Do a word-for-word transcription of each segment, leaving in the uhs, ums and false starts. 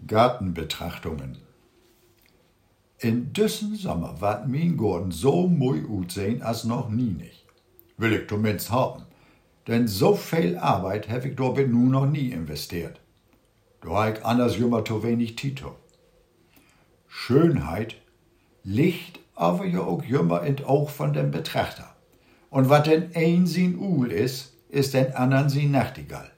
Gartenbetrachtungen. In düssen Sommer ward mein Garten so mooi utsehen als noch nie nicht. Will ich zumindest haben, denn so viel Arbeit habe ich dort nu noch nie investiert. Da habe ich anders jümmer zu wenig Tito. Schönheit liegt aber ja auch jümmer in Auge von dem Betrachter. Und wat denn ein sin Uhl is, ist den andern sin Nachtigall.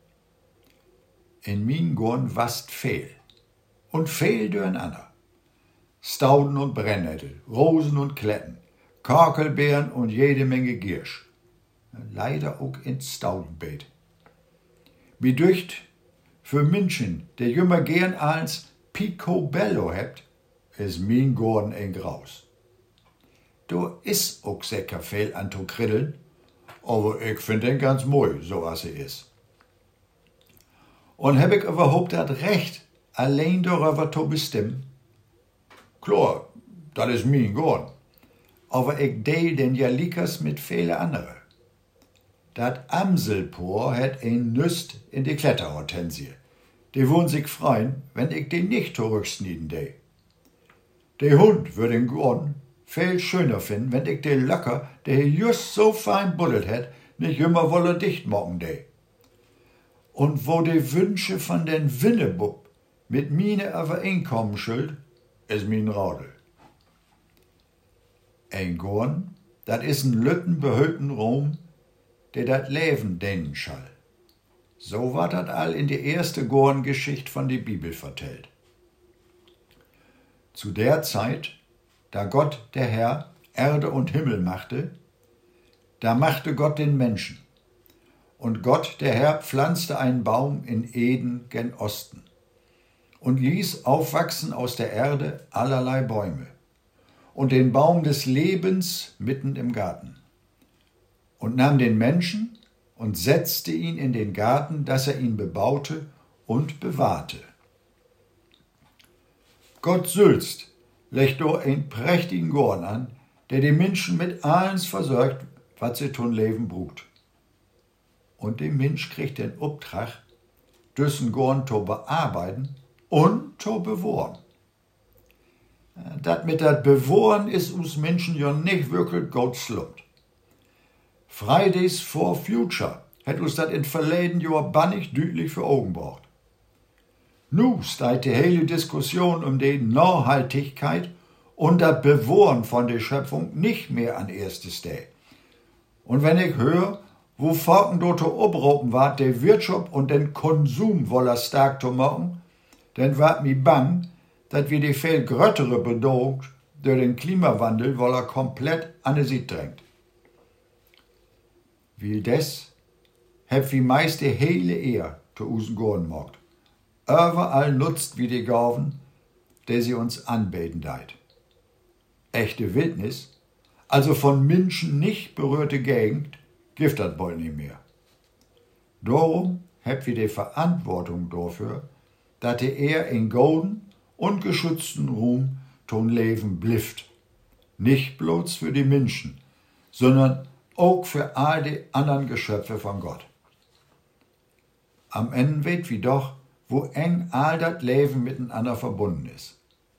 In min Garten wast viel. Und viel durcheinander. Stauden und Brennnessel, Rosen und Kletten, Kakelbeeren und jede Menge Giersch. Leider auch ins Staudenbeet. Wie dücht, für Menschen, der jümmer gern als Picobello hebt, is min Garten ein Graus. Da is auch secker viel an zu kriddeln, aber ich find den ganz mooi, so as er is. Und hab ich überhaupt dat Recht, allein darüber zu bestimmen? Klar, das is min Garten. Aber ich deil den ja liekers mit viele andere. Dat Amselpoor hat ein Nüst in die Kletterhortensie. Die wohnt sich freien, wenn ich den nicht zurücksnieden dei. Der Hund würde den Garten viel schöner finden, wenn ich den Löcker, der just so fein buddelt hat, nicht immer wolle dicht machen dei. Und wo die Wünsche von den Winnebub mit mine übereinkommen schuld, is min Radel. Ein Garten, dat is ein lüttenbehüllten Raum, der dat Leben dennen schall. So war dat all in die erste Gartengeschichte von der Bibel vertellt. Zu der Zeit, da Gott, der Herr, Erde und Himmel machte, da machte Gott den Menschen. Und Gott, der Herr, pflanzte einen Baum in Eden gen Osten und ließ aufwachsen aus der Erde allerlei Bäume und den Baum des Lebens mitten im Garten und nahm den Menschen und setzte ihn in den Garten, dass er ihn bebaute und bewahrte. Gott sülzt legt do einen prächtigen Garten an, der die Menschen mit allens versorgt, was sie tun Leben brucht. Und der Mensch kriegt den Auftrag, düssen Garten zu bearbeiten und zu bewahren. Dat mit dat Bewahren ist uns Menschen ja nicht wirklich gut slumpt. Fridays for Future hat uns dat in verleden Jahr bannig deutlich für Augen gebracht. Nu steigt die hele Diskussion um die Nachhaltigkeit und das Bewahren von der Schöpfung nicht mehr an erste Stelle. Und wenn ich höre, wo Falken dort obraupen war, der Wirtschaft und den Konsum woller stark zu machen, dann ward mi bang, dass wir die viel gröttere Bedrohung durch den Klimawandel woller komplett an die Sicht drängt. Wie des heb wie meist die hele Ehr zu usen Garten mogt. Überall nutzt wie die Gauven, der sie uns anbeten deit. Echte Wildnis, also von Menschen nicht berührte Gegend, gibt das wohl nicht mehr. Darum heb wir die Verantwortung dafür, dass die Ehr in golden und geschützten Ruhm ton Leben blifft. Nicht bloß für die Menschen, sondern auch für all die anderen Geschöpfe von Gott. Am Ende weht wie doch, wo eng all dat Leben miteinander verbunden ist.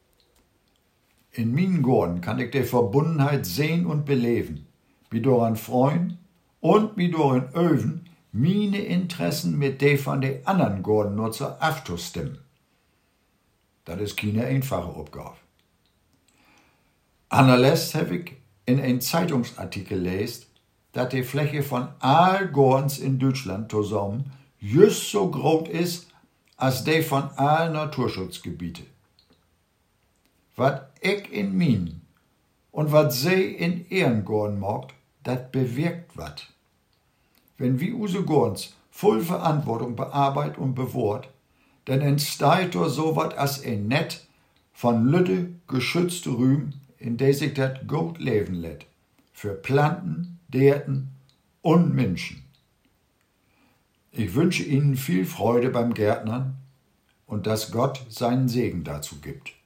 In min Garten kann ich die Verbundenheit sehen und beleben, wie daran freuen und wie darin öven, mine Interessen mit de von de anderen Garten nur zur abzustimmen. Das ist keine einfache Aufgabe. Anderletzt habe ich in einem Zeitungsartikel gelesen, dass die Fläche von all Gartens in Deutschland zusammen just so groß ist, als die von all Naturschutzgebiete. Was ich in min und was sie in ihren Garten mogt, das bewirkt wat. Wenn wir use Gartens voll Verantwortung bearbeitet und bewahrt, dann entsteht da so wat als ein Netz von lütte geschützte Rühm, in der sich das gut leben lässt. Für Planten, Tierten und Menschen. Ich wünsche Ihnen viel Freude beim Gärtnern und dass Gott seinen Segen dazu gibt.